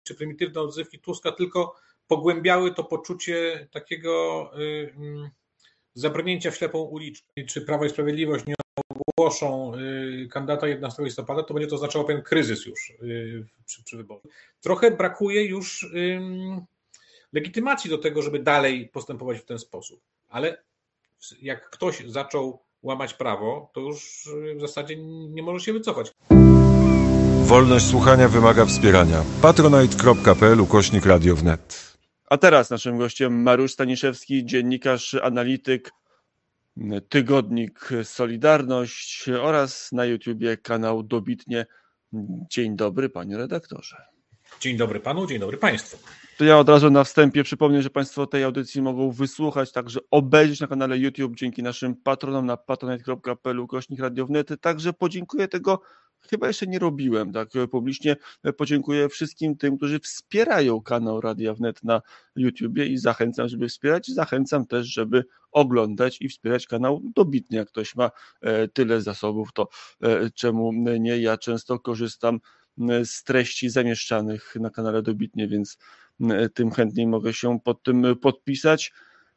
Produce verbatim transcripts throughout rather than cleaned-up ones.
czy prymitywne odzywki Tuska tylko pogłębiały to poczucie takiego zabrnięcia w ślepą uliczkę. Czy Prawo i Sprawiedliwość nie ogłoszą kandydata jedenastego listopada, to będzie to oznaczało pewien kryzys już przy, przy wyborze. Trochę brakuje już legitymacji do tego, żeby dalej postępować w ten sposób. Ale jak ktoś zaczął łamać prawo, to już w zasadzie nie może się wycofać. Wolność słuchania wymaga wspierania. patronite.pl ukośnik radio wnet. A teraz naszym gościem Mariusz Staniszewski, dziennikarz, analityk, tygodnik Solidarność oraz na YouTubie kanał Dobitnie. Dzień dobry, panie redaktorze. Dzień dobry panu, dzień dobry państwu. To ja od razu na wstępie przypomnę, że państwo tej audycji mogą wysłuchać, także obejrzeć na kanale YouTube dzięki naszym patronom na patronite.pl ukośnik radio wnet. Także podziękuję, tego chyba jeszcze nie robiłem tak publicznie. Podziękuję wszystkim tym, którzy wspierają kanał Radia Wnet na YouTubie i zachęcam, żeby wspierać. Zachęcam też, żeby oglądać i wspierać kanał Dobitnie. Jak ktoś ma tyle zasobów, to czemu nie? Ja często korzystam z treści zamieszczanych na kanale Dobitnie, więc tym chętniej mogę się pod tym podpisać,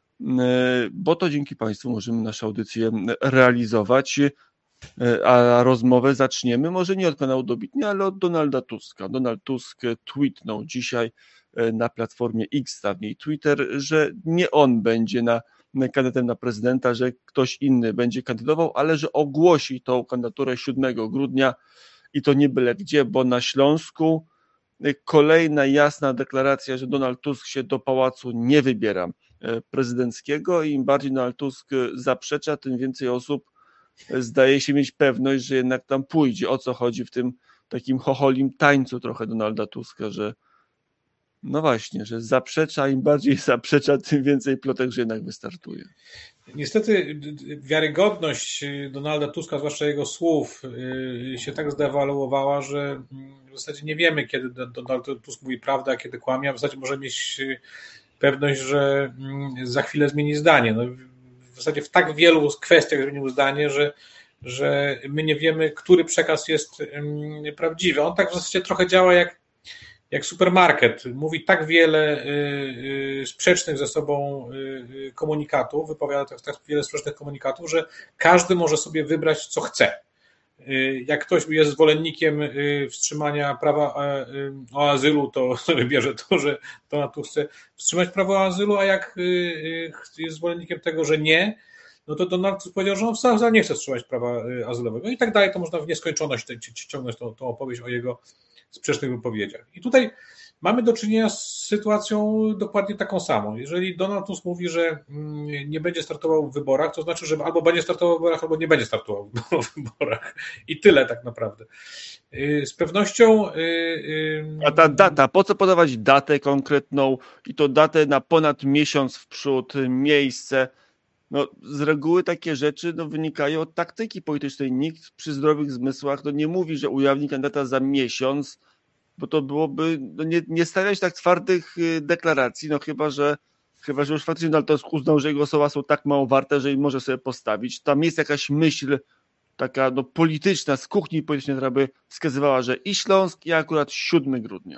bo to dzięki państwu możemy naszą audycję realizować. A rozmowę zaczniemy może nie od kanału Dobitnie, ale od Donalda Tuska. Donald Tusk tweetnął dzisiaj na platformie X, dawniej Twitter, że nie on będzie na, kandydatem na prezydenta, że ktoś inny będzie kandydował, ale że ogłosi tą kandydaturę siódmego grudnia i to nie byle gdzie, bo na Śląsku. Kolejna jasna deklaracja, że Donald Tusk się do pałacu nie wybiera prezydenckiego i im bardziej Donald Tusk zaprzecza, tym więcej osób zdaje się mieć pewność, że jednak tam pójdzie. O co chodzi w tym takim chocholim tańcu trochę Donalda Tuska, że no właśnie, że zaprzecza, im bardziej zaprzecza, tym więcej plotek, że jednak wystartuje. Niestety wiarygodność Donalda Tuska, zwłaszcza jego słów, się tak zdewaluowała, że w zasadzie nie wiemy, kiedy Donald Tusk mówi prawdę, a kiedy kłamie, a w zasadzie może mieć pewność, że za chwilę zmieni zdanie. No, w zasadzie w tak wielu kwestiach zmienił zdanie, że, że my nie wiemy, który przekaz jest prawdziwy. On tak w zasadzie trochę działa jak jak supermarket, mówi tak wiele sprzecznych ze sobą komunikatów, wypowiada tak wiele sprzecznych komunikatów, że każdy może sobie wybrać, co chce. Jak ktoś jest zwolennikiem wstrzymania prawa o azylu, to wybierze to, że to tu chce wstrzymać prawo o azylu, a jak jest zwolennikiem tego, że nie, no to Donald powiedział, że on wcale nie chce wstrzymać prawa azylowego i tak dalej. To można w nieskończoność ciągnąć tą, tą opowieść o jego sprzecznych wypowiedziach. I tutaj mamy do czynienia z sytuacją dokładnie taką samą. Jeżeli Donald Tusk mówi, że nie będzie startował w wyborach, to znaczy, że albo będzie startował w wyborach, albo nie będzie startował w wyborach. I tyle tak naprawdę. Z pewnością... A ta data, po co podawać datę konkretną i to datę na ponad miesiąc w przód, miejsce? No, z reguły takie rzeczy no, wynikają od taktyki politycznej. Nikt przy zdrowych zmysłach no, nie mówi, że ujawni kandydata za miesiąc, bo to byłoby no, nie, nie stawiać tak twardych deklaracji, no chyba, że chyba, że już faktycznie Donald Tusk uznał, że jego słowa są tak mało warte, że im może sobie postawić. Tam jest jakaś myśl taka no, polityczna, z kuchni politycznej, która by wskazywała, że i Śląsk, i akurat siódmego grudnia.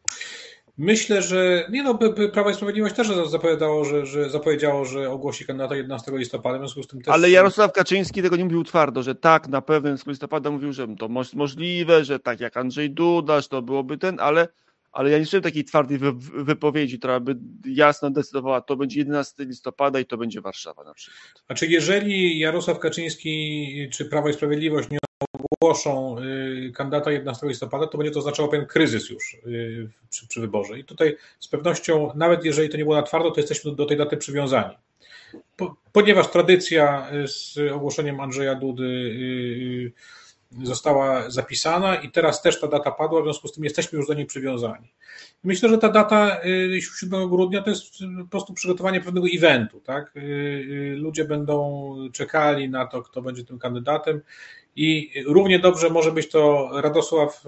Myślę, że nie no, Prawo i Sprawiedliwość też zapowiadało, że, że zapowiedziało, że ogłosi kandydata jedenastego listopada, w związku z tym też... Ale Jarosław Kaczyński tego nie mówił twardo, że tak, na pewno jedenastego listopada mówił, że to możliwe, że tak jak Andrzej Duda, że to byłoby ten, ale, ale ja nie słyszałem takiej twardej wy, wypowiedzi, która by jasno decydowała, to będzie jedenastego listopada i to będzie Warszawa na przykład. Znaczy, jeżeli Jarosław Kaczyński czy Prawo i Sprawiedliwość nie ogłoszą kandydata jedenastego listopada, to będzie to oznaczało pewien kryzys już przy, przy wyborze. I tutaj z pewnością, nawet jeżeli to nie było na twardo, to jesteśmy do tej daty przywiązani. Po, ponieważ tradycja z ogłoszeniem Andrzeja Dudy została zapisana i teraz też ta data padła, w związku z tym jesteśmy już do niej przywiązani. Myślę, że ta data siódmego grudnia to jest po prostu przygotowanie pewnego eventu. Tak? Ludzie będą czekali na to, kto będzie tym kandydatem i równie dobrze może być to Radosław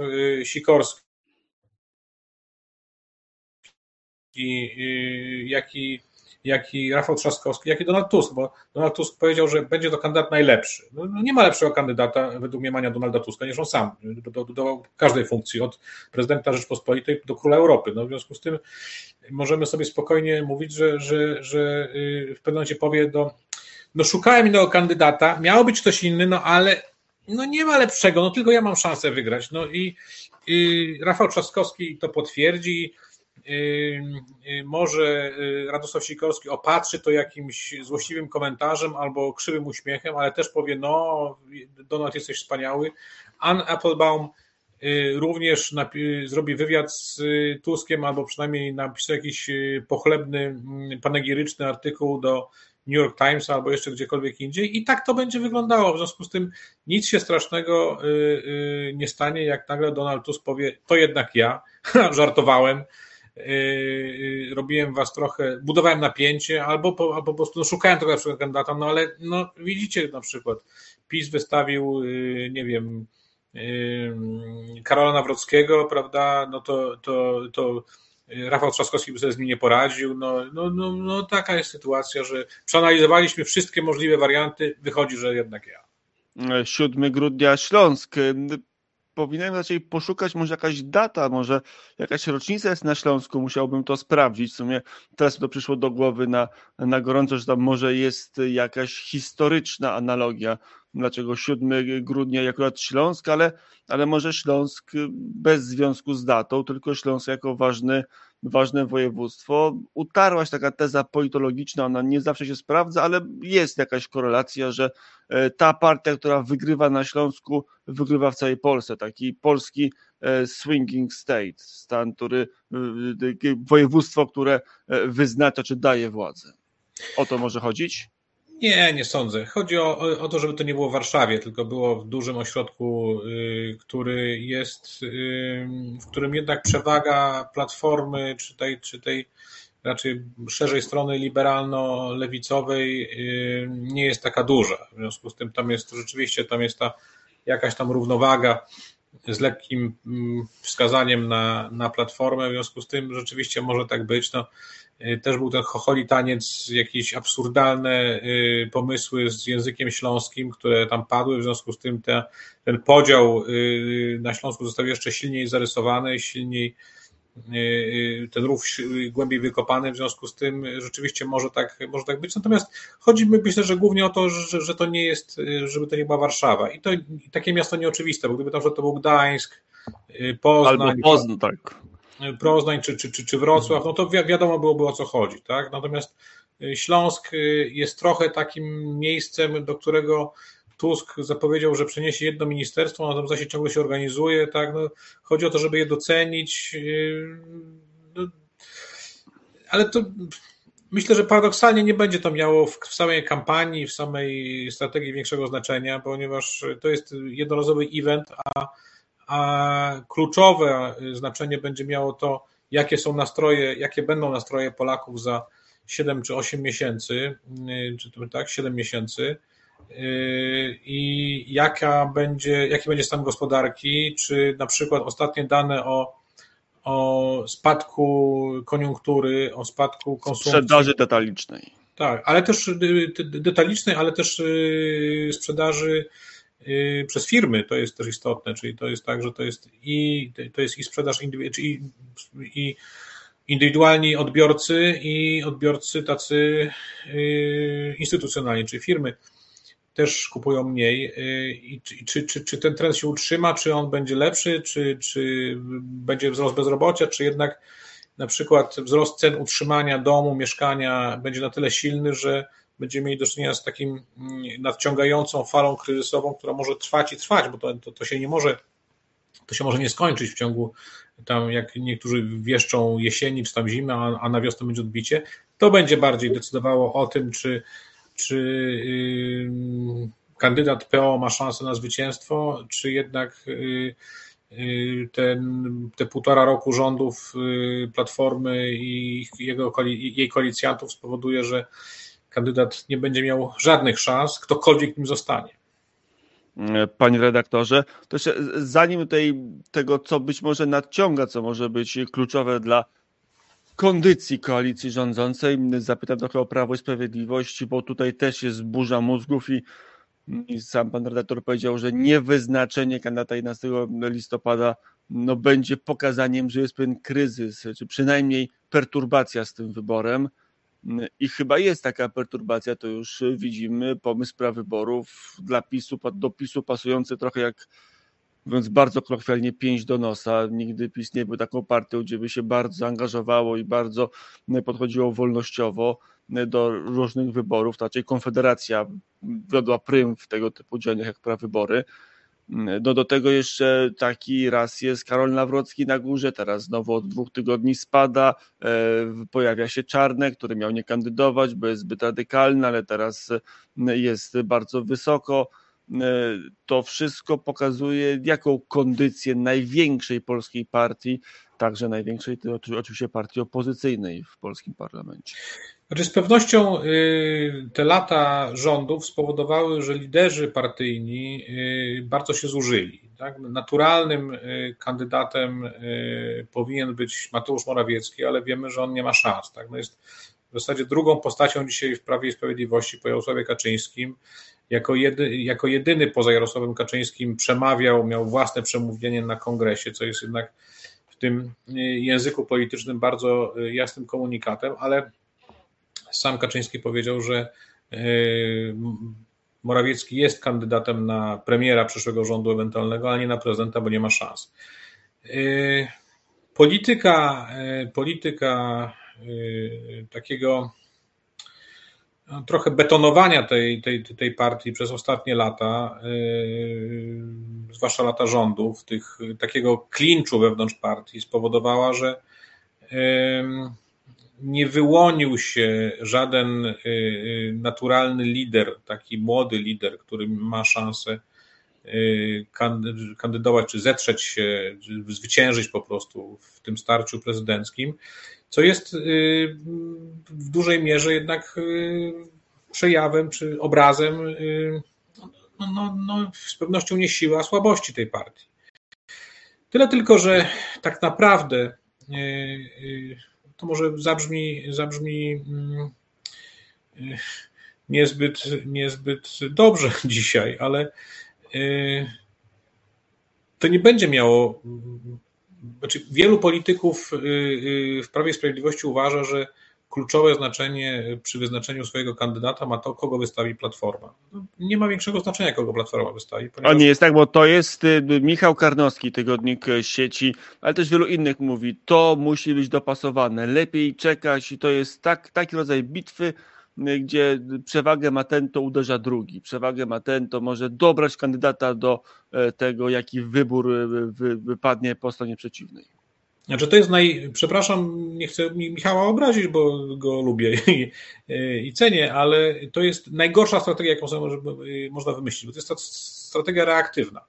Sikorski, jak i jak i Rafał Trzaskowski, jak i Donald Tusk, bo Donald Tusk powiedział, że będzie to kandydat najlepszy. No, no nie ma lepszego kandydata według mniemania Donalda Tuska niż on sam, do, do, do każdej funkcji, od prezydenta Rzeczpospolitej do króla Europy. No, w związku z tym możemy sobie spokojnie mówić, że, że, że w pewnym momencie powie do, no szukałem innego kandydata, miał być ktoś inny, no ale no nie ma lepszego, no tylko ja mam szansę wygrać. No i, i Rafał Trzaskowski to potwierdzi. Może Radosław Sikorski opatrzy to jakimś złośliwym komentarzem albo krzywym uśmiechem, ale też powie, no Donald, jesteś wspaniały. Ann Applebaum również napi- zrobi wywiad z Tuskiem albo przynajmniej napisze jakiś pochlebny, panegiryczny artykuł do New York Times albo jeszcze gdziekolwiek indziej i tak to będzie wyglądało. W związku z tym nic się strasznego nie stanie, jak nagle Donald Tusk powie, to jednak ja, żartowałem, robiłem was trochę, budowałem napięcie, albo po, albo po prostu no, szukałem tego lepszego kandydata, no ale no, widzicie na przykład, PiS wystawił, nie wiem, Karola Nawrockiego, prawda, no to, to, to Rafał Trzaskowski by sobie z nim nie poradził, no, no, no, no taka jest sytuacja, że przeanalizowaliśmy wszystkie możliwe warianty, wychodzi, że jednak ja. siódmego grudnia Śląsk. Powinienem raczej poszukać może jakaś data, może jakaś rocznica jest na Śląsku, musiałbym to sprawdzić. W sumie teraz to przyszło do głowy na, na gorąco, że tam może jest jakaś historyczna analogia, dlaczego siódmego grudnia akurat Śląsk, ale, ale może Śląsk bez związku z datą, tylko Śląsk jako ważny, ważne województwo. Utarła się taka teza politologiczna, ona nie zawsze się sprawdza, ale jest jakaś korelacja, że ta partia, która wygrywa na Śląsku, wygrywa w całej Polsce. Taki polski swinging state, stan, który, województwo, które wyznacza czy daje władzę. O to może chodzić? Nie, nie sądzę. Chodzi o, o to, żeby to nie było w Warszawie, tylko było w dużym ośrodku, który jest, w którym jednak przewaga Platformy, czy tej, czy tej raczej szerzej strony liberalno-lewicowej nie jest taka duża. W związku z tym tam jest rzeczywiście, tam jest ta jakaś tam równowaga z lekkim wskazaniem na, na Platformę, w związku z tym rzeczywiście może tak być. No, też był ten chocholi taniec, jakieś absurdalne pomysły z językiem śląskim, które tam padły, w związku z tym te, ten podział na Śląsku został jeszcze silniej zarysowany, silniej ten rów głębiej wykopany, w związku z tym rzeczywiście może tak, może tak być. Natomiast chodzi mi, myślę, że głównie o to, że, że to nie jest, żeby to nie była Warszawa. I to i takie miasto nieoczywiste, bo gdyby tam, że to był Gdańsk, Poznań, albo Poznań, tak. Poznań czy, czy, czy, czy Wrocław, no to wi- wiadomo byłoby, o co chodzi, tak? Natomiast Śląsk jest trochę takim miejscem, do którego Tusk zapowiedział, że przeniesie jedno ministerstwo, no tam zaś ciągle się organizuje, tak? No, chodzi o to, żeby je docenić, no, ale to myślę, że paradoksalnie nie będzie to miało w, w samej kampanii, w samej strategii większego znaczenia, ponieważ to jest jednorazowy event, a, a kluczowe znaczenie będzie miało to, jakie są nastroje, jakie będą nastroje Polaków za siedem czy osiem miesięcy, czy to tak, siedem miesięcy, i jaka będzie, jaki będzie stan gospodarki, czy na przykład ostatnie dane o, o spadku koniunktury, o spadku konsumpcji. Sprzedaży detalicznej. Tak, ale też detalicznej, ale też sprzedaży przez firmy, to jest też istotne, czyli to jest tak, że to jest i, to jest i sprzedaż indywidualna, i, i indywidualni odbiorcy i odbiorcy tacy instytucjonalni, czyli firmy też kupują mniej. I czy, czy, czy ten trend się utrzyma, czy on będzie lepszy, czy, czy będzie wzrost bezrobocia, czy jednak na przykład wzrost cen utrzymania domu, mieszkania będzie na tyle silny, że będziemy mieli do czynienia z takim nadciągającą falą kryzysową, która może trwać i trwać, bo to, to, to się nie może, to się może nie skończyć w ciągu tam, jak niektórzy wieszczą jesieni, czy tam zimy, a, a na wiosnę będzie odbicie. To będzie bardziej decydowało o tym, czy czy yy, kandydat P O ma szansę na zwycięstwo, czy jednak yy, yy, ten, te półtora roku rządów yy, Platformy i jego, jej koalicjantów spowoduje, że kandydat nie będzie miał żadnych szans, ktokolwiek nim zostanie. Panie redaktorze, to jeszcze zanim tutaj tego, co być może nadciąga, co może być kluczowe dla kondycji koalicji rządzącej. Zapytam trochę o Prawo i Sprawiedliwość, bo tutaj też jest burza mózgów i, i sam pan redaktor powiedział, że niewyznaczenie kandydata jedenastego listopada no, będzie pokazaniem, że jest pewien kryzys, czy przynajmniej perturbacja z tym wyborem. I chyba jest taka perturbacja, to już widzimy, pomysł prawyborów dla PiSu, do PiSu pasujący trochę jak, mówiąc bardzo kolokwialnie, pięść do nosa. Nigdy PiS nie był taką partią, gdzie by się bardzo angażowało i bardzo podchodziło wolnościowo do różnych wyborów. To raczej Konfederacja wiodła prym w tego typu działaniach jak prawybory. No do tego jeszcze taki raz jest Karol Nawrocki na górze, teraz znowu od dwóch tygodni spada, pojawia się Czarnek, który miał nie kandydować, bo jest zbyt radykalny, ale teraz jest bardzo wysoko. To wszystko pokazuje, jaką kondycję największej polskiej partii, także największej oczywiście partii opozycyjnej w polskim parlamencie. Znaczy z pewnością te lata rządów spowodowały, że liderzy partyjni bardzo się zużyli. Tak? Naturalnym kandydatem powinien być Mateusz Morawiecki, ale wiemy, że on nie ma szans. Tak? No jest w zasadzie drugą postacią dzisiaj w Prawie i Sprawiedliwości po Jarosławie Kaczyńskim. Jako, jedy, jako jedyny poza Jarosławem Kaczyńskim przemawiał, miał własne przemówienie na kongresie, co jest jednak w tym języku politycznym bardzo jasnym komunikatem, ale sam Kaczyński powiedział, że Morawiecki jest kandydatem na premiera przyszłego rządu ewentualnego, ale nie na prezydenta, bo nie ma szans. Polityka, polityka takiego trochę betonowania tej, tej, tej partii przez ostatnie lata, zwłaszcza lata rządów, tych, takiego klinczu wewnątrz partii spowodowała, że nie wyłonił się żaden naturalny lider, taki młody lider, który ma szansę kandydować, czy zetrzeć się, czy zwyciężyć po prostu w tym starciu prezydenckim, co jest w dużej mierze jednak przejawem, czy obrazem no, no, no, z pewnością nie siły, a słabości tej partii. Tyle tylko, że tak naprawdę to może zabrzmi, zabrzmi niezbyt, niezbyt dobrze dzisiaj, ale to nie będzie miało, znaczy wielu polityków w Prawie i Sprawiedliwości uważa, że kluczowe znaczenie przy wyznaczeniu swojego kandydata ma to, kogo wystawi Platforma. Nie ma większego znaczenia, kogo Platforma wystawi. Ponieważ... A nie jest tak, bo to jest Michał Karnowski, tygodnik Sieci, ale też wielu innych mówi, to musi być dopasowane, lepiej czekać i to jest tak, taki rodzaj bitwy, gdzie przewagę ma ten, to uderza drugi. Przewagę ma ten, to może dobrać kandydata do tego, jaki wybór wypadnie po stronie przeciwnej. Znaczy to jest naj... Przepraszam, nie chcę Michała obrazić, bo go lubię i, i cenię, ale to jest najgorsza strategia, jaką sobie można wymyślić, bo to jest strategia reaktywna.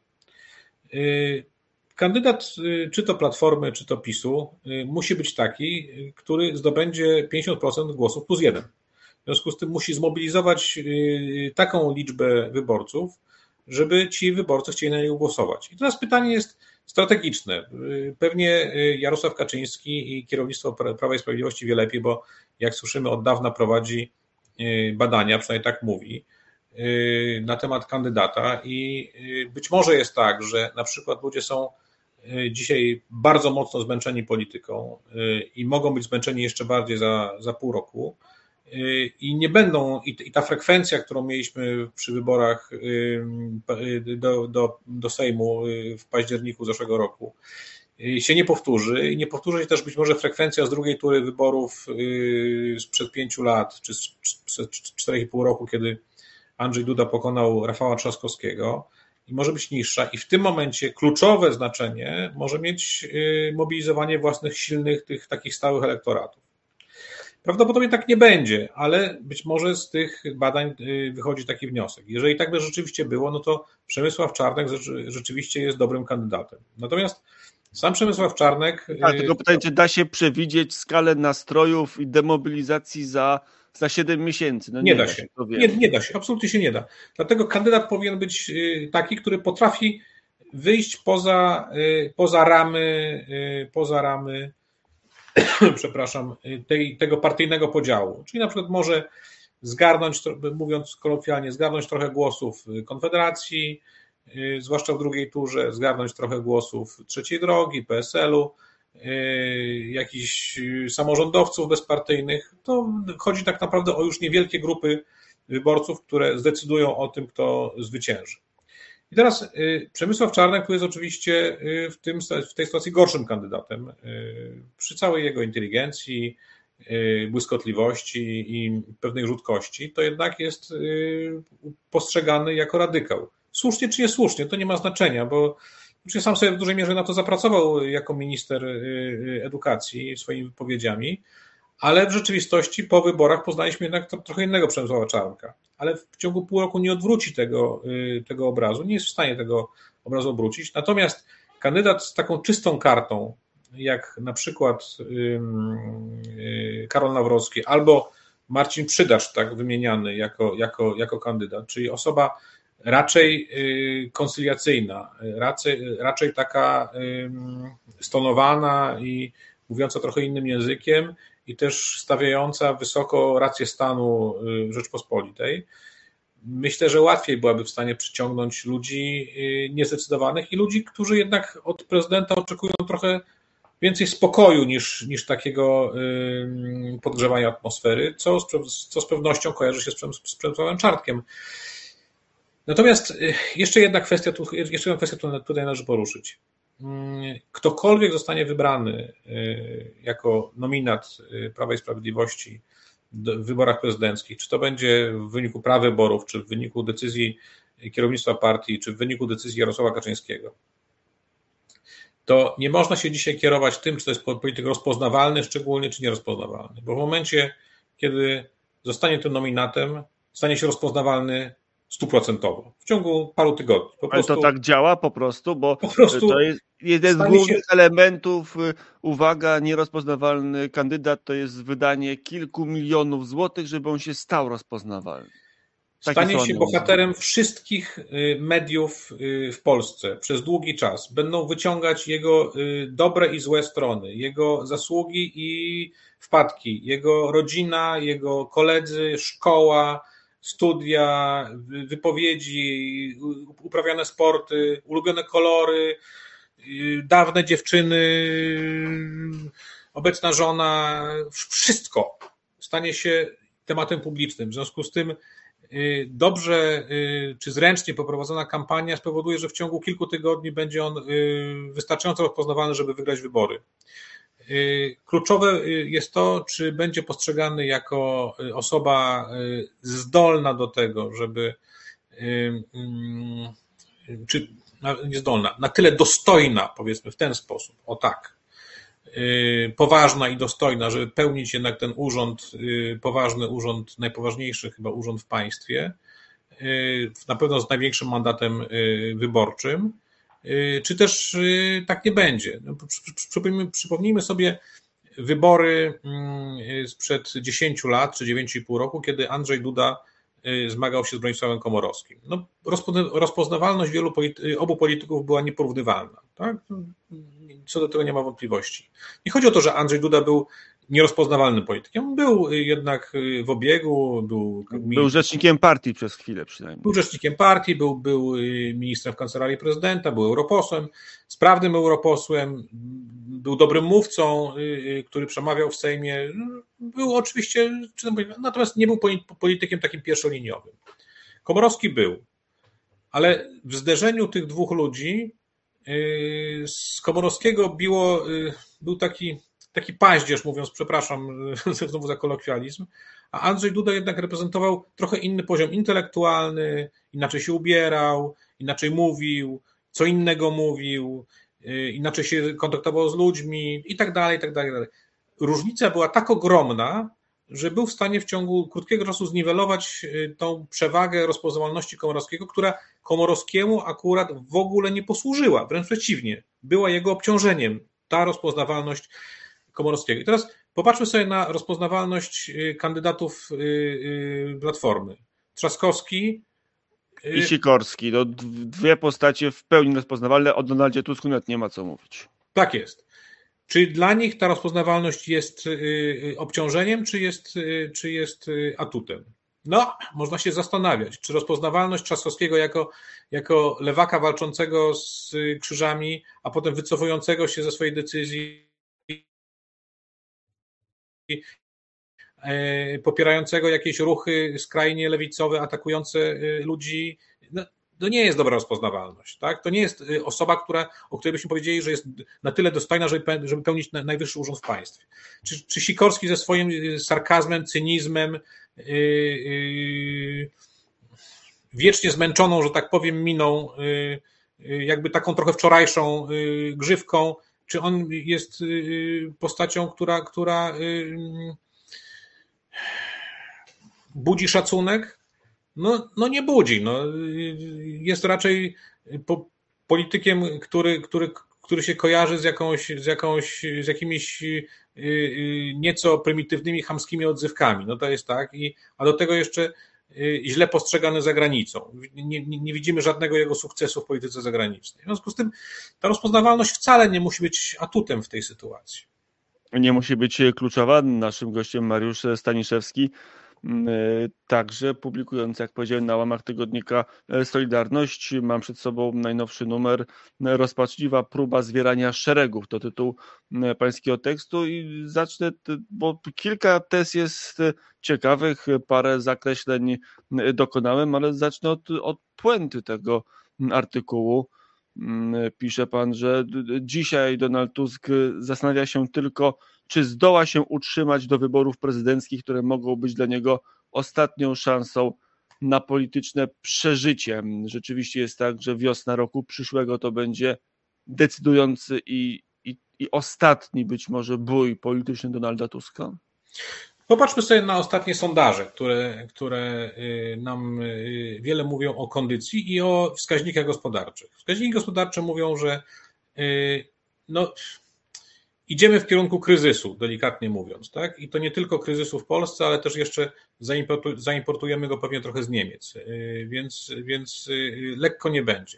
Kandydat, czy to Platformy, czy to PiSu, musi być taki, który zdobędzie pięćdziesiąt procent głosów plus jeden. W związku z tym musi zmobilizować taką liczbę wyborców, żeby ci wyborcy chcieli na niego głosować. I teraz pytanie jest strategiczne. Pewnie Jarosław Kaczyński i kierownictwo Prawa i Sprawiedliwości wie lepiej, bo jak słyszymy od dawna prowadzi badania, przynajmniej tak mówi, na temat kandydata i być może jest tak, że na przykład ludzie są dzisiaj bardzo mocno zmęczeni polityką i mogą być zmęczeni jeszcze bardziej za, za pół roku i nie będą, i ta frekwencja, którą mieliśmy przy wyborach do, do, do Sejmu w październiku zeszłego roku, się nie powtórzy i nie powtórzy się też być może frekwencja z drugiej tury wyborów sprzed pięciu lat, czy sprzed czterech i pół roku, kiedy Andrzej Duda pokonał Rafała Trzaskowskiego i może być niższa i w tym momencie kluczowe znaczenie może mieć mobilizowanie własnych silnych, tych takich stałych elektoratów. Prawdopodobnie tak nie będzie, ale być może z tych badań wychodzi taki wniosek. Jeżeli tak by rzeczywiście było, no to Przemysław Czarnek rzeczywiście jest dobrym kandydatem. Natomiast sam Przemysław Czarnek... Tak, tylko pytanie, czy da się przewidzieć skalę nastrojów i demobilizacji za, za siedem miesięcy? No nie, nie da się, nie, nie da się, absolutnie się nie da. Dlatego kandydat powinien być taki, który potrafi wyjść poza, poza ramy, poza ramy przepraszam, tej, tego partyjnego podziału. Czyli na przykład może zgarnąć, mówiąc kolokwialnie, zgarnąć trochę głosów Konfederacji, zwłaszcza w drugiej turze, zgarnąć trochę głosów Trzeciej Drogi, P S L u, jakichś samorządowców bezpartyjnych. To chodzi tak naprawdę o już niewielkie grupy wyborców, które zdecydują o tym, kto zwycięży. I teraz Przemysław Czarnek tu jest oczywiście w, tym, w tej sytuacji gorszym kandydatem. Przy całej jego inteligencji, błyskotliwości i pewnej rzutkości, to jednak jest postrzegany jako radykał. Słusznie czy niesłusznie, to nie ma znaczenia, bo sam sobie w dużej mierze na to zapracował jako minister edukacji swoimi wypowiedziami, ale w rzeczywistości po wyborach poznaliśmy jednak trochę innego Przemysława Czarnka. Ale w ciągu pół roku nie odwróci tego, tego obrazu, nie jest w stanie tego obrazu obrócić. Natomiast kandydat z taką czystą kartą, jak na przykład Karol Nawrocki albo Marcin Przydacz, tak wymieniany jako, jako, jako kandydat, czyli osoba raczej koncyliacyjna, raczej, raczej taka stonowana i mówiąca trochę innym językiem i też stawiająca wysoko rację stanu Rzeczpospolitej. Myślę, że łatwiej byłaby w stanie przyciągnąć ludzi niezdecydowanych i ludzi, którzy jednak od prezydenta oczekują trochę więcej spokoju niż, niż takiego podgrzewania atmosfery, co z, co z pewnością kojarzy się z Przemysławem Czarnkiem. Natomiast jeszcze jedna kwestia, tu, jeszcze jedna kwestia tutaj należy poruszyć. Ktokolwiek zostanie wybrany jako nominat Prawa i Sprawiedliwości w wyborach prezydenckich, czy to będzie w wyniku prawyborów, czy w wyniku decyzji kierownictwa partii, czy w wyniku decyzji Jarosława Kaczyńskiego, to nie można się dzisiaj kierować tym, czy to jest polityk rozpoznawalny szczególnie, czy nierozpoznawalny, bo w momencie, kiedy zostanie tym nominatem, stanie się rozpoznawalny stuprocentowo, w ciągu paru tygodni. Po Ale prostu, to tak działa po prostu, bo po prostu to jest jeden z głównych się... elementów, uwaga, nierozpoznawalny kandydat to jest wydanie kilku milionów złotych, żeby on się stał rozpoznawalny. Takie stanie się bohaterem wszystkich mediów w Polsce przez długi czas. Będą wyciągać jego dobre i złe strony, jego zasługi i wpadki, jego rodzina, jego koledzy, szkoła, studia, wypowiedzi, uprawiane sporty, ulubione kolory, dawne dziewczyny, obecna żona, wszystko stanie się tematem publicznym. W związku z tym dobrze czy zręcznie poprowadzona kampania spowoduje, że w ciągu kilku tygodni będzie on wystarczająco rozpoznawalny, żeby wygrać wybory. Kluczowe jest to, czy będzie postrzegany jako osoba zdolna do tego, żeby, czy niezdolna, na tyle dostojna, powiedzmy w ten sposób, o tak, poważna i dostojna, żeby pełnić jednak ten urząd, poważny urząd, najpoważniejszy chyba urząd w państwie, na pewno z największym mandatem wyborczym, czy też tak nie będzie. Przypomnijmy sobie wybory sprzed dziesięciu lat, czy dziewięciu i pół roku, kiedy Andrzej Duda zmagał się z Bronisławem Komorowskim. No, rozpoznawalność wielu polity- obu polityków była nieporównywalna. Tak? Co do tego nie ma wątpliwości. Nie chodzi o to, że Andrzej Duda był nierozpoznawalnym politykiem. Był jednak w obiegu. Był, był rzecznikiem partii przez chwilę przynajmniej. Był rzecznikiem partii, był, był ministrem w kancelarii prezydenta, był europosłem, sprawnym europosłem, był dobrym mówcą, który przemawiał w Sejmie. Był oczywiście, natomiast nie był politykiem takim pierwszoliniowym. Komorowski był, ale w zderzeniu tych dwóch ludzi z Komorowskiego biło, był taki, taki paździerz, mówiąc, przepraszam znowu za kolokwializm, a Andrzej Duda jednak reprezentował trochę inny poziom intelektualny, inaczej się ubierał, inaczej mówił, co innego mówił, inaczej się kontaktował z ludźmi i tak dalej, i tak dalej. Różnica była tak ogromna, że był w stanie w ciągu krótkiego czasu zniwelować tą przewagę rozpoznawalności Komorowskiego, która Komorowskiemu akurat w ogóle nie posłużyła, wręcz przeciwnie, była jego obciążeniem, ta rozpoznawalność Komorowskiego. I teraz popatrzmy sobie na rozpoznawalność kandydatów Platformy. Trzaskowski i Sikorski. To dwie postacie w pełni rozpoznawalne, o Donaldzie Tusku nawet nie ma co mówić. Tak jest. Czy dla nich ta rozpoznawalność jest obciążeniem, czy jest, czy jest atutem? No, można się zastanawiać, czy rozpoznawalność Trzaskowskiego jako, jako lewaka walczącego z krzyżami, a potem wycofującego się ze swojej decyzji, popierającego jakieś ruchy skrajnie lewicowe, atakujące ludzi, no, to nie jest dobra rozpoznawalność. Tak? To nie jest osoba, która, o której byśmy powiedzieli, że jest na tyle dostojna, żeby, żeby pełnić najwyższy urząd w państwie. Czy, czy Sikorski ze swoim sarkazmem, cynizmem, yy, yy, wiecznie zmęczoną, że tak powiem, miną, yy, jakby taką trochę wczorajszą yy, grzywką, czy on jest yy, postacią, która, która yy, budzi szacunek? No, no nie budzi. No. Jest raczej po, politykiem, który, który, który się kojarzy z, jakąś, z, jakąś, z jakimiś nieco prymitywnymi, chamskimi odzywkami. No to jest tak. I, a do tego jeszcze źle postrzegany za granicą. Nie, nie, nie widzimy żadnego jego sukcesu w polityce zagranicznej. W związku z tym ta rozpoznawalność wcale nie musi być atutem w tej sytuacji. Nie musi być kluczowa. Naszym gościem Mariusz Staniszewski, także publikujący, jak powiedziałem, na łamach tygodnika Solidarność. Mam przed sobą najnowszy numer. Rozpaczliwa próba zwierania szeregów. To tytuł pańskiego tekstu i zacznę, bo kilka tez jest ciekawych, parę zakreśleń dokonałem, ale zacznę od, od puenty tego artykułu. Pisze pan, że dzisiaj Donald Tusk zastanawia się tylko, czy zdoła się utrzymać do wyborów prezydenckich, które mogą być dla niego ostatnią szansą na polityczne przeżycie. Rzeczywiście jest tak, że wiosna roku przyszłego to będzie decydujący i, i, i ostatni być może bój polityczny Donalda Tuska? Popatrzmy sobie na ostatnie sondaże, które, które nam wiele mówią o kondycji i o wskaźnikach gospodarczych. Wskaźniki gospodarcze mówią, że no, idziemy w kierunku kryzysu, delikatnie mówiąc, tak? I to nie tylko kryzysu w Polsce, ale też jeszcze zaimportujemy go pewnie trochę z Niemiec, więc, więc lekko nie będzie.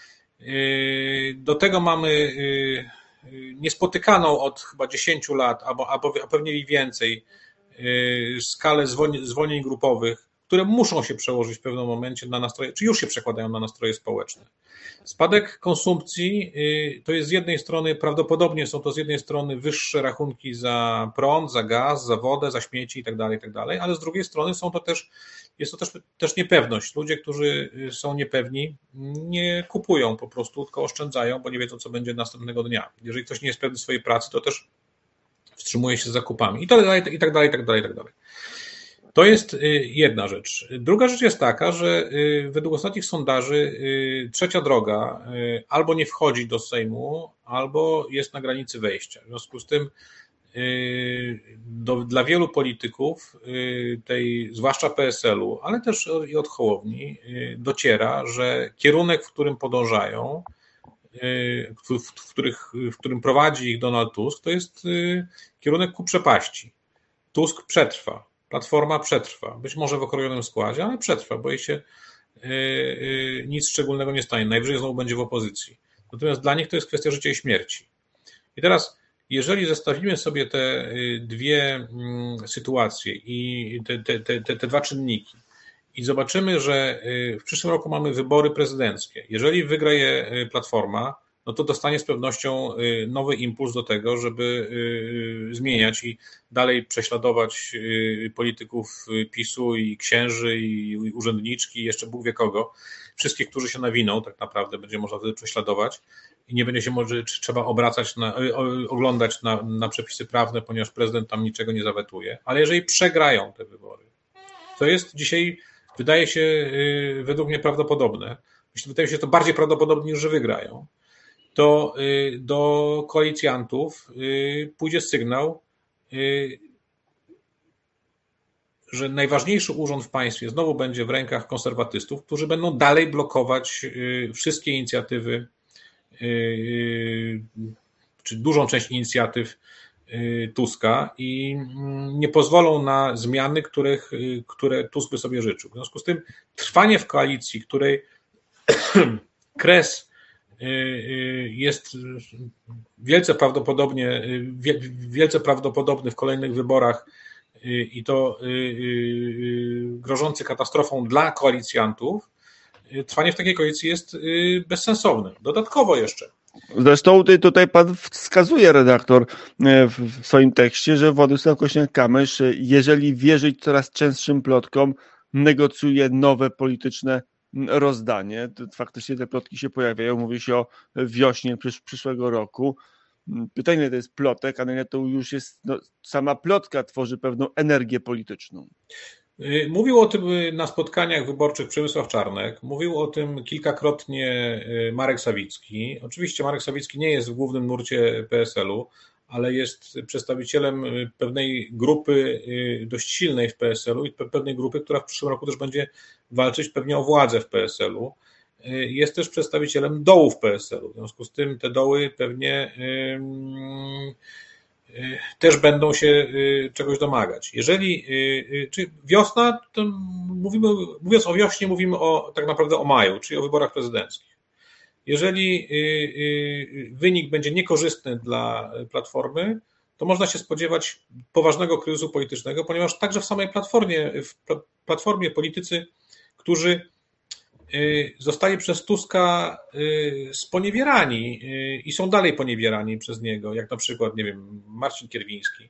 Do tego mamy niespotykaną od chyba dziesięciu lat, albo, albo a pewnie i więcej, skalę zwolnień grupowych, które muszą się przełożyć w pewnym momencie na nastroje, czy już się przekładają na nastroje społeczne. Spadek konsumpcji to jest z jednej strony, prawdopodobnie są to z jednej strony wyższe rachunki za prąd, za gaz, za wodę, za śmieci itd., itd., ale z drugiej strony są to też, jest to też, też niepewność. Ludzie, którzy są niepewni, nie kupują po prostu, tylko oszczędzają, bo nie wiedzą, co będzie następnego dnia. Jeżeli ktoś nie jest pewny swojej pracy, to też wstrzymuje się z zakupami i tak dalej, i tak dalej, i tak dalej, i tak dalej. To jest jedna rzecz. Druga rzecz jest taka, że według ostatnich sondaży trzecia droga albo nie wchodzi do Sejmu, albo jest na granicy wejścia. W związku z tym do, dla wielu polityków, tej, zwłaszcza P S L u, ale też i od Hołowni, dociera, że kierunek, w którym podążają, w, w, których, w którym prowadzi ich Donald Tusk, to jest kierunek ku przepaści. Tusk przetrwa. Platforma przetrwa, być może w okrojonym składzie, ale przetrwa, bo jej się nic szczególnego nie stanie. Najwyżej znowu będzie w opozycji. Natomiast dla nich to jest kwestia życia i śmierci. I teraz, jeżeli zestawimy sobie te dwie sytuacje i te, te, te, te, te dwa czynniki i zobaczymy, że w przyszłym roku mamy wybory prezydenckie. Jeżeli wygra je Platforma, no to dostanie z pewnością nowy impuls do tego, żeby zmieniać i dalej prześladować polityków PiSu i księży i urzędniczki i jeszcze Bóg wie kogo. Wszystkich, którzy się nawiną, tak naprawdę będzie można wtedy prześladować i nie będzie się może trzeba obracać, na, oglądać na, na przepisy prawne, ponieważ prezydent tam niczego nie zawetuje. Ale jeżeli przegrają te wybory, to jest dzisiaj, wydaje się według mnie prawdopodobne, wydaje się to bardziej prawdopodobne niż, że wygrają, to do koalicjantów pójdzie sygnał, że najważniejszy urząd w państwie znowu będzie w rękach konserwatystów, którzy będą dalej blokować wszystkie inicjatywy, czy dużą część inicjatyw Tuska i nie pozwolą na zmiany, których, które Tusk by sobie życzył. W związku z tym trwanie w koalicji, której kres jest wielce prawdopodobnie, wielce prawdopodobny w kolejnych wyborach i to grożący katastrofą dla koalicjantów, trwanie w takiej koalicji jest bezsensowne. Dodatkowo jeszcze. Zresztą tutaj pan wskazuje, redaktor, w swoim tekście, że Władysław Kosiniak-Kamysz, jeżeli wierzyć coraz częstszym plotkom, negocjuje nowe polityczne rozdanie. Faktycznie te plotki się pojawiają, mówi się o wiośnie przysz, przyszłego roku. Pytanie, ile to jest plotek, a na ile to już jest, no, sama plotka tworzy pewną energię polityczną. Mówił o tym na spotkaniach wyborczych Przemysław Czarnek, mówił o tym kilkakrotnie Marek Sawicki. Oczywiście Marek Sawicki nie jest w głównym nurcie P S L-u, ale jest przedstawicielem pewnej grupy dość silnej w P S L-u i pewnej grupy, która w przyszłym roku też będzie walczyć pewnie o władzę w P S L-u. Jest też przedstawicielem dołów P S L-u, w związku z tym te doły pewnie też będą się czegoś domagać. Jeżeli, czy wiosna, to mówimy, mówiąc o wiośnie, mówimy o, tak naprawdę o maju, czyli o wyborach prezydenckich. Jeżeli wynik będzie niekorzystny dla Platformy, to można się spodziewać poważnego kryzysu politycznego, ponieważ także w samej Platformie, w Platformie politycy, którzy zostali przez Tuska sponiewierani i są dalej poniewierani przez niego, jak na przykład, nie wiem, Marcin Kierwiński,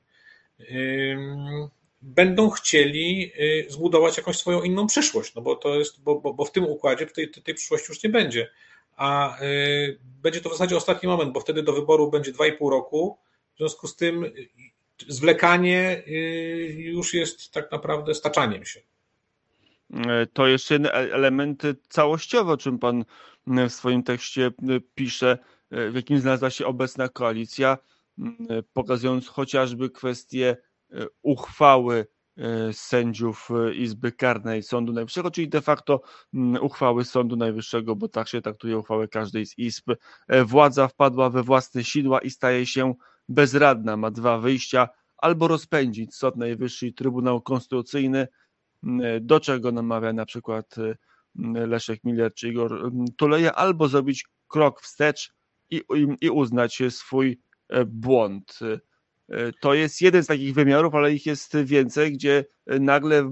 będą chcieli zbudować jakąś swoją inną przyszłość, no bo to jest, bo, bo, bo w tym układzie tej, tej przyszłości już nie będzie, a będzie to w zasadzie ostatni moment, bo wtedy do wyboru będzie dwa i pół roku, w związku z tym zwlekanie już jest tak naprawdę staczaniem się. To jeszcze jeden element całościowy, o czym pan w swoim tekście pisze, w jakim znalazła się obecna koalicja, pokazując chociażby kwestię uchwały sędziów Izby Karnej Sądu Najwyższego, czyli de facto uchwały Sądu Najwyższego, bo tak się traktuje uchwałę każdej z izb. Władza wpadła we własne sidła i staje się bezradna. Ma dwa wyjścia: albo rozpędzić Sąd Najwyższy i Trybunał Konstytucyjny, do czego namawia na przykład Leszek Miller czy Igor Tuleja, albo zrobić krok wstecz i, i uznać swój błąd. To jest jeden z takich wymiarów, ale ich jest więcej, gdzie nagle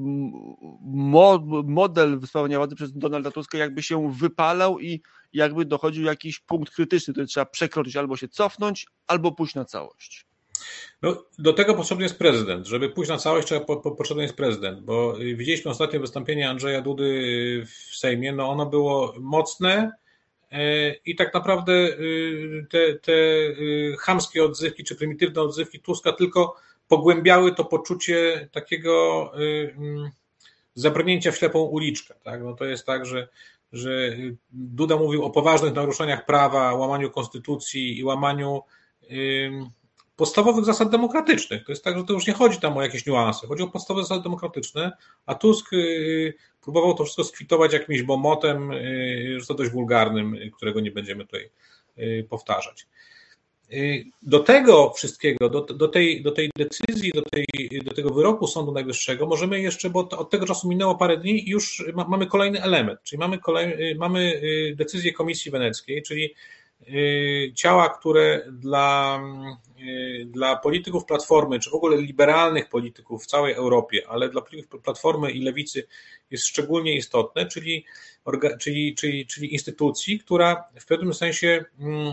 model sprawowania władzy przez Donalda Tuska jakby się wypalał i jakby dochodził jakiś punkt krytyczny, który trzeba przekroczyć, albo się cofnąć, albo pójść na całość. No, do tego potrzebny jest prezydent. Żeby pójść na całość, trzeba, po, po, potrzebny jest prezydent, bo widzieliśmy ostatnie wystąpienie Andrzeja Dudy w Sejmie, no ono było mocne i tak naprawdę te, te chamskie odzywki czy prymitywne odzywki Tuska tylko pogłębiały to poczucie takiego zabrnięcia w ślepą uliczkę. Tak? No to jest tak, że, że Duda mówił o poważnych naruszeniach prawa, łamaniu konstytucji i łamaniu podstawowych zasad demokratycznych. To jest tak, że to już nie chodzi tam o jakieś niuanse, chodzi o podstawowe zasady demokratyczne, a Tusk próbował to wszystko skwitować jakimś bomotem, że to dość wulgarnym, którego nie będziemy tutaj powtarzać. Do tego wszystkiego, do, do, tej, do tej decyzji, do, tej, do tego wyroku Sądu Najwyższego możemy jeszcze, bo od tego czasu minęło parę dni i już ma, mamy kolejny element, czyli mamy, kolej, mamy decyzję Komisji Weneckiej, czyli ciała, które dla, dla polityków Platformy, czy w ogóle liberalnych polityków w całej Europie, ale dla polityków Platformy i Lewicy jest szczególnie istotne, czyli, czyli, czyli, czyli instytucji, która w pewnym sensie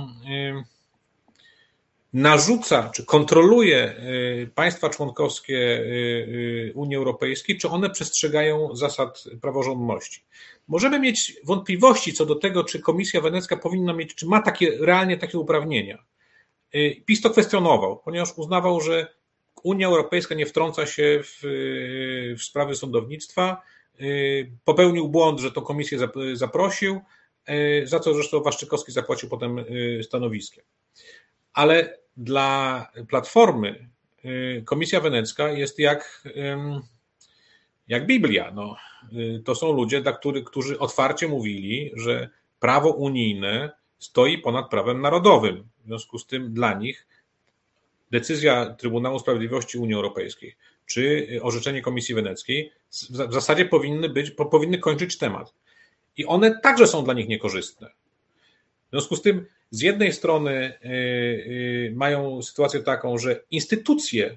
narzuca, czy kontroluje państwa członkowskie Unii Europejskiej, czy one przestrzegają zasad praworządności. Możemy mieć wątpliwości co do tego, czy Komisja Wenecka powinna mieć, czy ma takie, realnie takie uprawnienia. PiS to kwestionował, ponieważ uznawał, że Unia Europejska nie wtrąca się w, w sprawy sądownictwa, popełnił błąd, że tą komisję zaprosił, za co zresztą Waszczykowski zapłacił potem stanowiskiem. Ale dla Platformy Komisja Wenecka jest jak, jak Biblia. No, to są ludzie, dla których, którzy otwarcie mówili, że prawo unijne stoi ponad prawem narodowym. W związku z tym dla nich decyzja Trybunału Sprawiedliwości Unii Europejskiej czy orzeczenie Komisji Weneckiej w zasadzie powinny być, powinny kończyć temat. I one także są dla nich niekorzystne. W związku z tym z jednej strony mają sytuację taką, że instytucje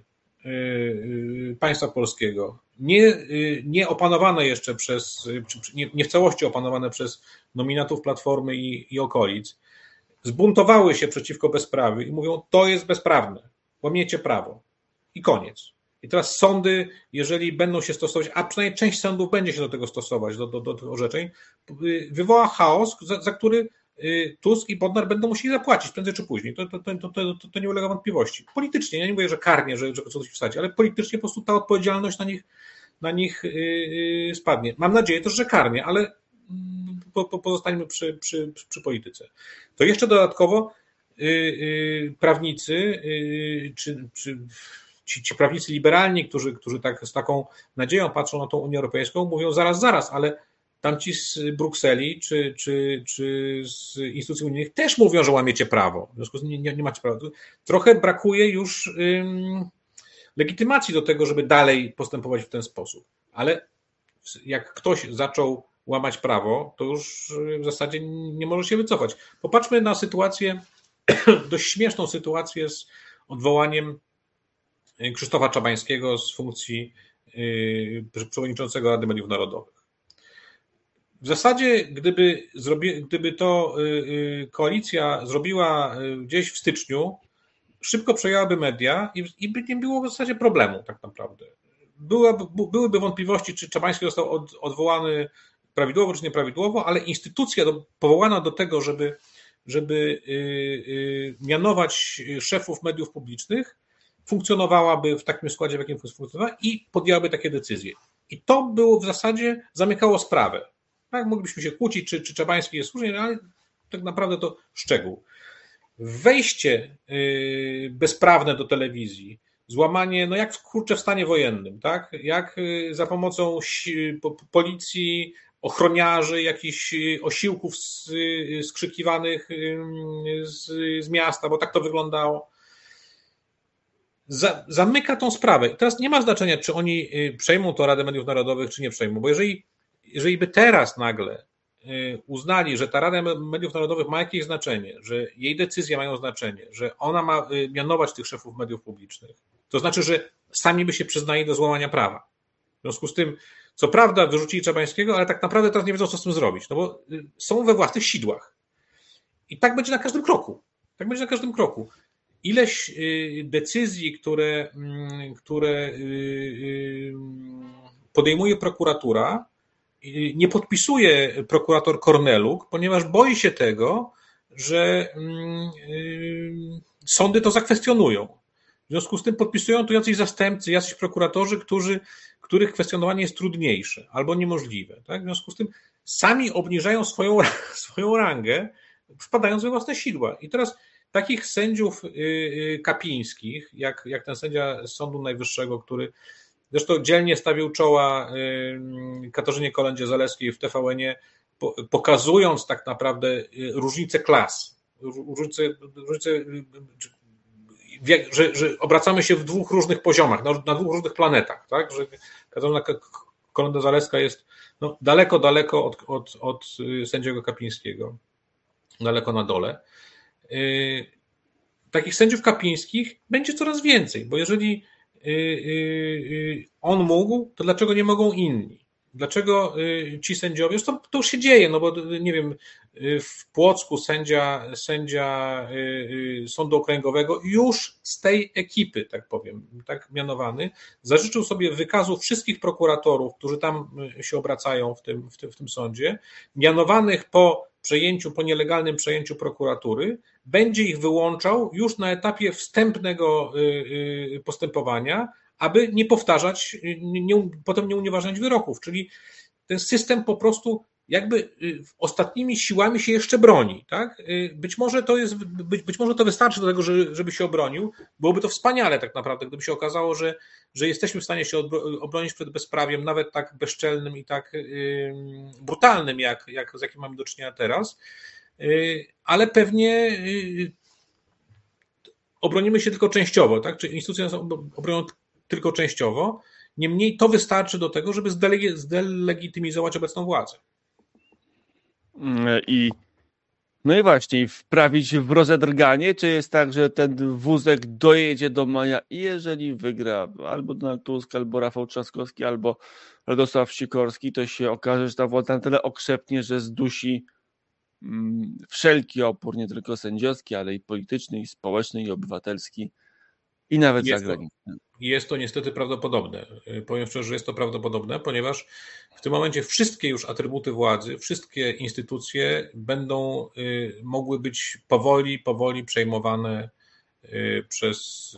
państwa polskiego, nie, nie opanowane jeszcze przez, nie, nie w całości opanowane przez nominatów Platformy i, i okolic, zbuntowały się przeciwko bezprawiu i mówią, to jest bezprawne, łamiecie prawo i koniec. I teraz sądy, jeżeli będą się stosować, a przynajmniej część sądów będzie się do tego stosować, do, do, do tych orzeczeń, wywoła chaos, za, za który Tusk i Bodnar będą musieli zapłacić prędzej czy później. To, to, to, to, to, to nie ulega wątpliwości. Politycznie, ja nie mówię, że karnie, że, że coś wsadzi, ale politycznie po prostu ta odpowiedzialność na nich, na nich yy, spadnie. Mam nadzieję też, że karnie, ale po, po, pozostańmy przy, przy, przy polityce. To jeszcze dodatkowo yy, yy, prawnicy, yy, czy, czy ci, ci prawnicy liberalni, którzy, którzy tak, z taką nadzieją patrzą na tą Unię Europejską, mówią zaraz, zaraz, ale tamci z Brukseli czy, czy, czy z instytucji unijnych też mówią, że łamiecie prawo. W związku z tym nie, nie, nie macie prawa. Trochę brakuje już ym, legitymacji do tego, żeby dalej postępować w ten sposób. Ale jak ktoś zaczął łamać prawo, to już w zasadzie nie może się wycofać. Popatrzmy na sytuację, dość śmieszną sytuację z odwołaniem Krzysztofa Czabańskiego z funkcji yy, przewodniczącego Rady Mediów Narodowych. W zasadzie, gdyby, zrobi, gdyby to koalicja zrobiła gdzieś w styczniu, szybko przejęłaby media i, i by nie było w zasadzie problemu tak naprawdę. Byłaby, byłyby wątpliwości, czy Czabański został od, odwołany prawidłowo, czy nieprawidłowo, ale instytucja do, powołana do tego, żeby, żeby yy, yy, mianować szefów mediów publicznych, funkcjonowałaby w takim składzie, w jakim funkcjonowała i podjęłaby takie decyzje. I to było w zasadzie, zamykało sprawę. Tak, moglibyśmy się kłócić, czy, czy Czabański jest słuszny, ale tak naprawdę to szczegół. Wejście yy, bezprawne do telewizji, złamanie, no jak w kurczę w stanie wojennym, tak? Jak yy, za pomocą si- po, policji, ochroniarzy, jakichś osiłków z, yy, skrzykiwanych yy, z, z miasta, bo tak to wyglądało. Za, zamyka tą sprawę. I teraz nie ma znaczenia, czy oni przejmą to Radę Mediów Narodowych, czy nie przejmą, bo jeżeli Jeżeli by teraz nagle uznali, że ta Rada Mediów Narodowych ma jakieś znaczenie, że jej decyzje mają znaczenie, że ona ma mianować tych szefów mediów publicznych, to znaczy, że sami by się przyznali do złamania prawa. W związku z tym, co prawda wyrzucili Czabańskiego, ale tak naprawdę teraz nie wiedzą, co z tym zrobić, no bo są we własnych sidłach. I tak będzie na każdym kroku. Tak będzie na każdym kroku. Ileś decyzji, które, które podejmuje prokuratura, nie podpisuje prokurator Korneluk, ponieważ boi się tego, że sądy to zakwestionują. W związku z tym podpisują to jacyś zastępcy, jacyś prokuratorzy, którzy, których kwestionowanie jest trudniejsze albo niemożliwe. Tak? W związku z tym sami obniżają swoją, swoją rangę, wpadając we własne sidła. I teraz takich sędziów kapińskich, jak, jak ten sędzia Sądu Najwyższego, który zresztą dzielnie stawił czoła Katarzynie Kolędzie-Zalewskiej w T V N-ie, pokazując tak naprawdę różnice klas, różnice, różnice że, że obracamy się w dwóch różnych poziomach, na, na dwóch różnych planetach, tak? Że Katarzyna Kolęda-Zalewska jest no, daleko, daleko od, od, od sędziego Kapińskiego, daleko na dole. Takich sędziów kapińskich będzie coraz więcej, bo jeżeli on mógł, to dlaczego nie mogą inni? Dlaczego ci sędziowie, zresztą to już się dzieje, no bo nie wiem, w Płocku sędzia, sędzia Sądu Okręgowego już z tej ekipy, tak powiem, tak mianowany, zażyczył sobie wykazu wszystkich prokuratorów, którzy tam się obracają w tym, w tym, w tym sądzie, mianowanych po przejęciu, po nielegalnym przejęciu prokuratury, będzie ich wyłączał już na etapie wstępnego postępowania, aby nie powtarzać, nie, potem nie unieważniać wyroków. Czyli ten system po prostu jakby ostatnimi siłami się jeszcze broni. Tak? Być może to jest, być, być może to wystarczy do tego, żeby się obronił. Byłoby to wspaniale tak naprawdę, gdyby się okazało, że, że jesteśmy w stanie się obronić przed bezprawiem, nawet tak bezczelnym i tak brutalnym, jak, jak z jakim mamy do czynienia teraz. Ale pewnie obronimy się tylko częściowo, tak? Czy instytucje nas obronią tylko częściowo. Niemniej to wystarczy do tego, żeby zdelegitymizować obecną władzę. I No i właśnie, wprawić w rozedrganie, czy jest tak, że ten wózek dojedzie do maja i jeżeli wygra albo Donald Tusk, albo Rafał Trzaskowski, albo Radosław Sikorski, to się okaże, że ta władza na tyle okrzepnie, że zdusi mm, wszelki opór, nie tylko sędziowski, ale i polityczny, i społeczny, i obywatelski, i nawet Jest to, zagraniczny. jest to niestety prawdopodobne. Powiem szczerze, że jest to prawdopodobne, ponieważ w tym momencie wszystkie już atrybuty władzy, wszystkie instytucje będą y, mogły być powoli, powoli przejmowane y, przez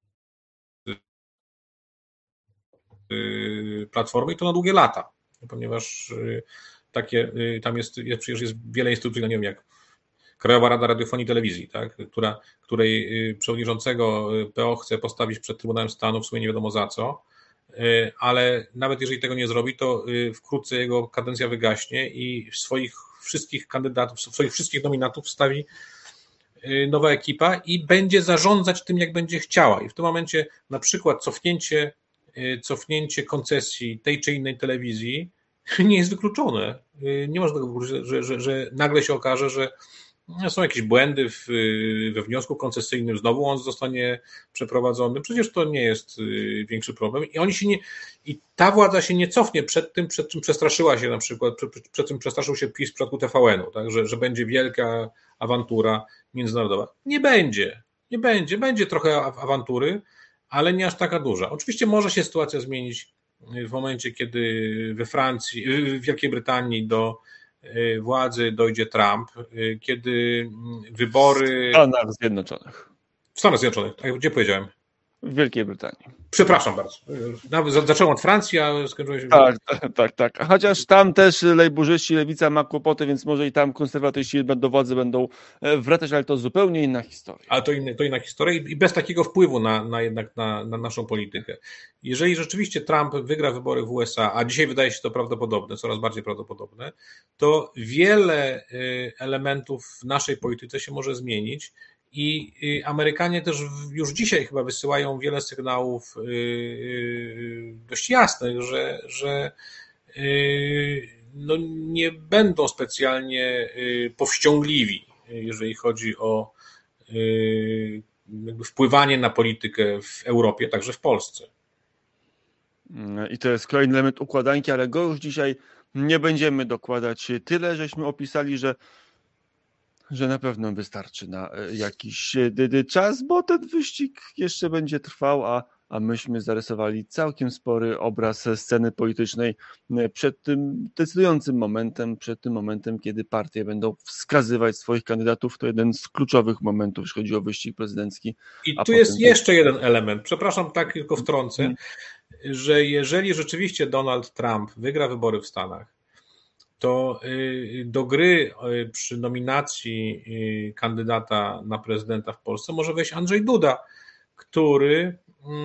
y, Platformę i to na długie lata, ponieważ y, takie, y, tam jest, jest, przecież jest wiele instytucji, no nie wiem jak Krajowa Rada Radiofonii i Telewizji, tak, która, której przewodniczącego P O chce postawić przed Trybunałem Stanu w sumie nie wiadomo za co, ale nawet jeżeli tego nie zrobi, to wkrótce jego kadencja wygaśnie i swoich wszystkich kandydatów, swoich wszystkich nominatów wstawi nowa ekipa i będzie zarządzać tym, jak będzie chciała. I w tym momencie na przykład cofnięcie, cofnięcie koncesji tej czy innej telewizji nie jest wykluczone. Nie można tego, że, że, że nagle się okaże, że są jakieś błędy w, we wniosku koncesjonalnym, znowu on zostanie przeprowadzony. Przecież to nie jest większy problem. I oni się nie, i ta władza się nie cofnie przed tym, przed czym przestraszyła się na przykład, przed, przed czym przestraszył się PiS w przypadku T V N-u, tak? że, że będzie wielka awantura międzynarodowa. Nie będzie. Nie będzie. Będzie trochę awantury, ale nie aż taka duża. Oczywiście może się sytuacja zmienić w momencie, kiedy we Francji, w Wielkiej Brytanii do władzy dojdzie Trump, kiedy wybory... W Stanach Zjednoczonych. W Stanach Zjednoczonych, gdzie powiedziałem? W Wielkiej Brytanii. Przepraszam bardzo. Nawet zacząłem od Francji, a skończyłem się... Tak, tak, tak. Chociaż tam też lejburzyści, lewica ma kłopoty, więc może i tam konserwatyści do władzy będą wracać, ale to zupełnie inna historia. Ale to, inny, to inna historia i bez takiego wpływu na, na jednak na, na naszą politykę. Jeżeli rzeczywiście Trump wygra wybory w U S A, a dzisiaj wydaje się to prawdopodobne, coraz bardziej prawdopodobne, to wiele elementów w naszej polityce się może zmienić. I Amerykanie też już dzisiaj chyba wysyłają wiele sygnałów dość jasnych, że, że no nie będą specjalnie powściągliwi, jeżeli chodzi o jakby wpływanie na politykę w Europie, także w Polsce. I to jest kolejny element układanki, ale go już dzisiaj nie będziemy dokładać. Tyle, żeśmy opisali, że że na pewno wystarczy na jakiś czas, bo ten wyścig jeszcze będzie trwał, a, a myśmy zarysowali całkiem spory obraz sceny politycznej przed tym decydującym momentem, przed tym momentem, kiedy partie będą wskazywać swoich kandydatów. To jeden z kluczowych momentów, jeśli chodzi o wyścig prezydencki. I tu jest potem... jeszcze jeden element, przepraszam, tak tylko wtrącę, hmm. że jeżeli rzeczywiście Donald Trump wygra wybory w Stanach, to do gry przy nominacji kandydata na prezydenta w Polsce może wejść Andrzej Duda, który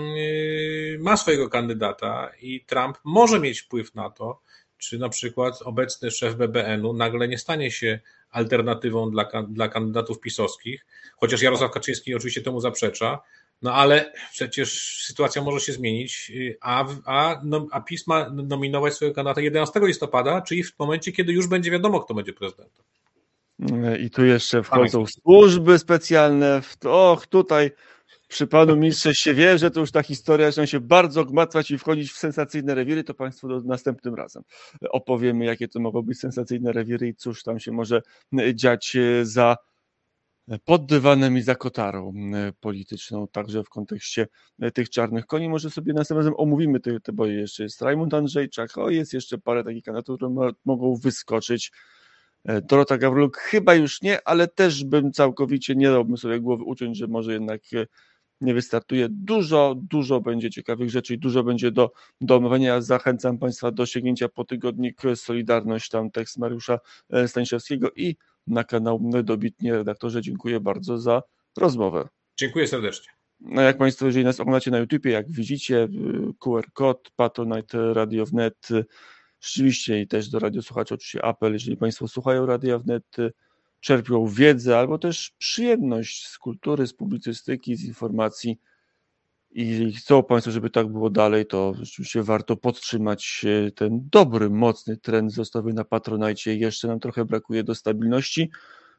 ma swojego kandydata i Trump może mieć wpływ na to, czy na przykład obecny szef B B N-u nagle nie stanie się alternatywą dla, dla kandydatów pisowskich, chociaż Jarosław Kaczyński oczywiście temu zaprzecza. No ale przecież sytuacja może się zmienić, a, a, no, a PiS ma nominować swojego kandydata jedenastego listopada, czyli w momencie, kiedy już będzie wiadomo, kto będzie prezydentem. I tu jeszcze wchodzą służby specjalne. Och, tutaj przy panu ministrze się wie, że to już ta historia zaczyna się bardzo gmatwać i wchodzić w sensacyjne rewiry, to państwu do, następnym razem opowiemy, jakie to mogą być sensacyjne rewiry i cóż tam się może dziać za pod dywanem i za kotarą polityczną, także w kontekście tych czarnych koni. Może sobie następnym razem omówimy te, te boje. Jeszcze jest Rajmund Andrzejczak, o jest jeszcze parę takich kandydatów, które mo- mogą wyskoczyć. Dorota Gawryluk chyba już nie, ale też bym całkowicie nie dałbym sobie głowy uciąć, że może jednak nie wystartuje. Dużo, dużo będzie ciekawych rzeczy i dużo będzie do, do omawiania. Zachęcam państwa do sięgnięcia po tygodnik Solidarność, tam tekst Mariusza Stanisławskiego i na kanał Dobitnie. Redaktorze, dziękuję bardzo za rozmowę. Dziękuję serdecznie. No jak państwo, jeżeli nas oglądacie na YouTubie, jak widzicie, Q R kod, Patronite Radio Wnet, rzeczywiście i też do radiosłuchaczy oczywiście apel, jeżeli państwo słuchają Radia Wnet, czerpią wiedzę albo też przyjemność z kultury, z publicystyki, z informacji i chcą państwo, żeby tak było dalej, to rzeczywiście warto podtrzymać ten dobry, mocny trend wzrostowy na Patronite. Jeszcze nam trochę brakuje do stabilności.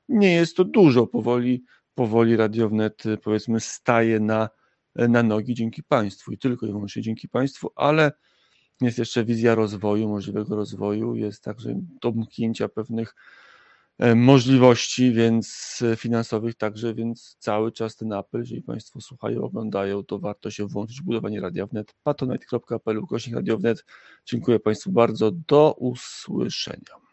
nie jest to dużo. Powoli, powoli Radio Wnet, powiedzmy, staje na, na nogi dzięki Państwu i tylko i wyłącznie dzięki Państwu, ale jest jeszcze wizja rozwoju, możliwego rozwoju, jest także domknięcia pewnych możliwości, więc finansowych także, więc cały czas ten apel, jeżeli Państwo słuchają, oglądają, to warto się włączyć w budowanie Radia Wnet, patronite kropka p l ukośnik Radio Wnet. Dziękuję Państwu bardzo, do usłyszenia.